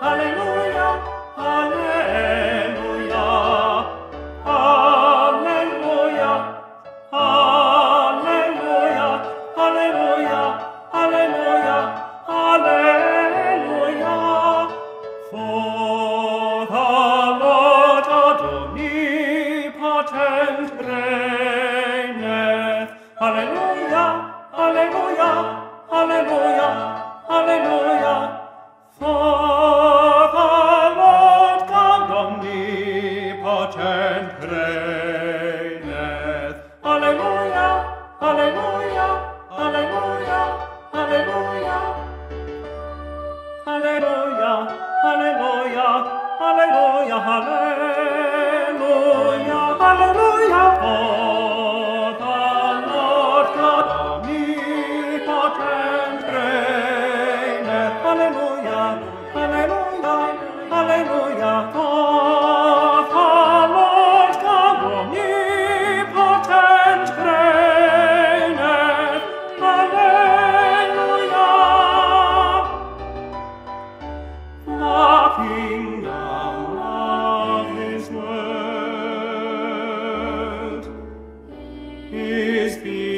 Alleluia, alleluia, alleluia, alleluia, alleluia, alleluia, alleluia. For the Lord God omnipotent reigneth. Alleluia, alleluia, alleluia, alleluia. For the Lord God omnipotent reigneth. Alleluia, alleluia, alleluia, alleluia. Alleluia, alleluia, alleluia, alleluia, alleluia. For the Lord God omnipotent reigneth. Alleluia, alleluia, alleluia. For the Lord God omnipotent reigneth. Alleluia. The kingdom of this world is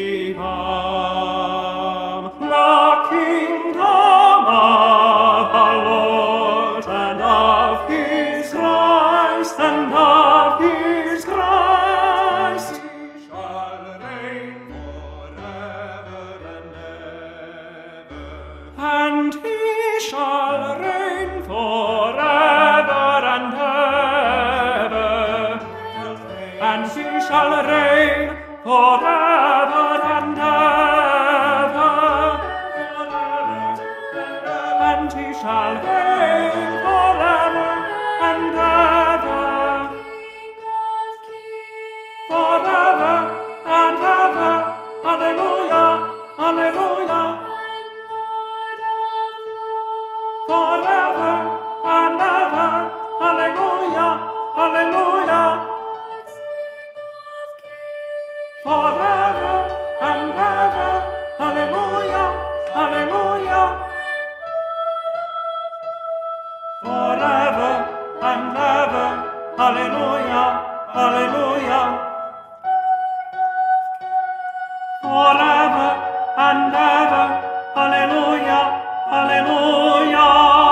become the kingdom of our Lord and of his Christ, and of his Christ. He shall reign forever and ever. And he shall reign forever and ever. And he shall reign forever and ever. And he shall reign forever and ever. Forever and ever. Alleluia, alleluia. Forever and ever. Alleluia, alleluia. Forever and ever. Alleluia, alleluia. Forever and ever. Alleluia, alleluia. Forever and ever. Alleluia, alleluia.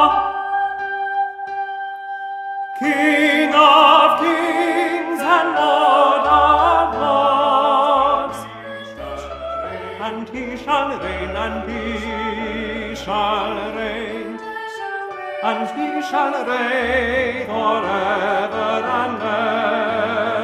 King of kings and Lord of lords. And he shall reign, and he shall reign. And he shall reign forever and ever.